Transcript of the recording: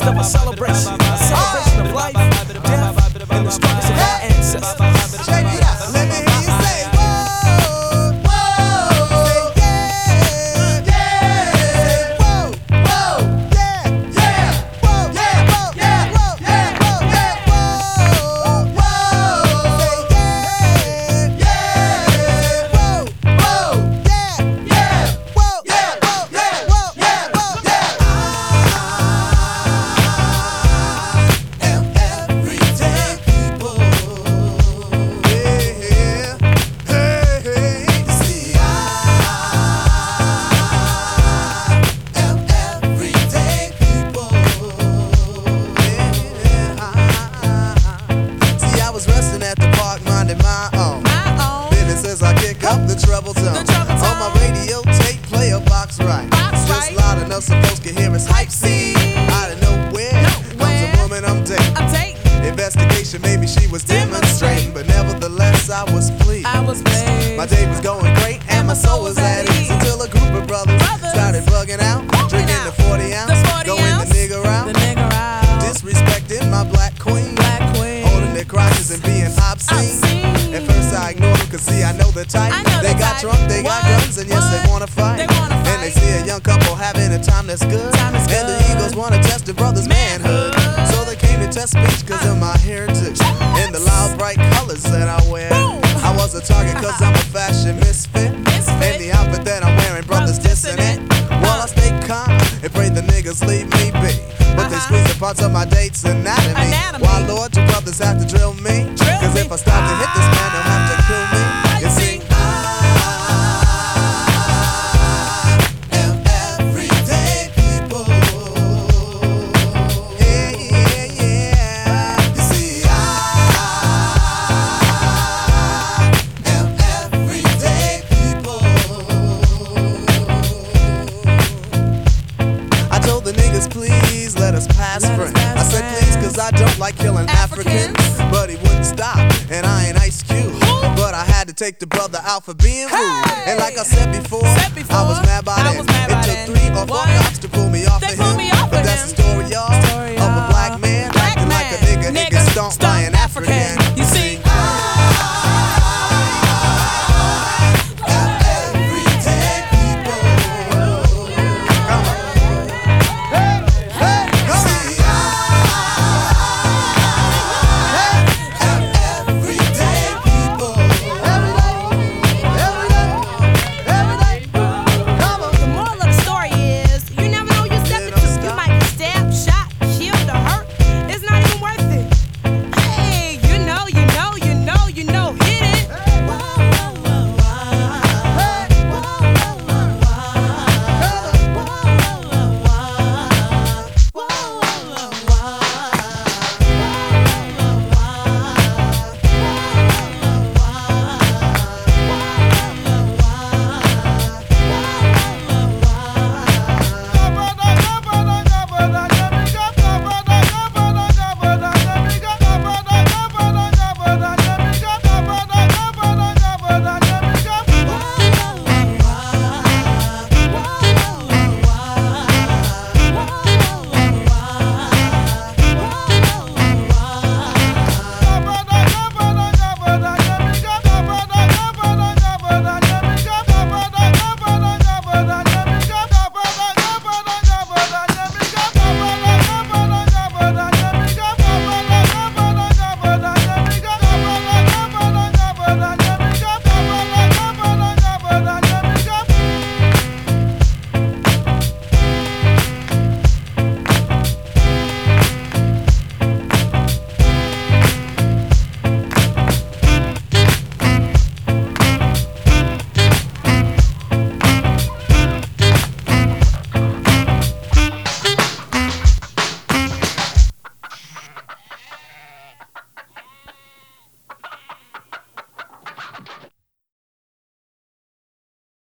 midst of a celebration of life, death, and the struggles of our ancestors. Check it out. Let me hear you say, whoa, whoa, say yeah, yeah, say whoa, whoa, yeah, yeah, whoa, yeah, whoa, yeah, whoa, yeah, whoa, yeah, whoa, whoa, say yeah, yeah, whoa, whoa, yeah, yeah, whoa, yeah, whoa, yeah, whoa, yeah, whoa, yeah. I am everyday people. Yeah, hey, hey. See, I am everyday people. Yeah. See, I was resting at the park, minding my own business as I kick up the treble tone. On my radio tape, play a box right. Just loud enough so folks can hear us hype scene. Out of nowhere comes a woman I'm dating. Investigation, maybe she was demonstrating, but nevertheless I was pleased. My day was going great and my soul was at ease until a group of brothers started bugging out, drinking the 40 ounce, going the nigga out, disrespecting my black queen, holding their crotches and being obscene. At first I ignored them, cause see I know the type. They got drunk, they got guns, and yes they wanna fight. And they see a young couple having a time that's good, and the egos wanna test the brother's manhood. So they came to test speech cause of my heritage and the loud bright colors that I wear. I was a target cause I'm a fashion misfit, and the outfit that I'm wearing, brothers dissing it. While I stay calm and pray the niggas leave me be, but they squeeze the parts of my date's anatomy. Why Lord, you brothers have to drill me? Cause if I start to hit this man, they'll have to kill me. You see, I am everyday people. Yeah, yeah, yeah. You see, I am everyday people. I told the niggas, please let us pass friends. I said please cause I don't like killing Africans. But he wouldn't stop, and I ain't Ice Cube. But I had to take the brother out for being rude. And like I said before, I was mad by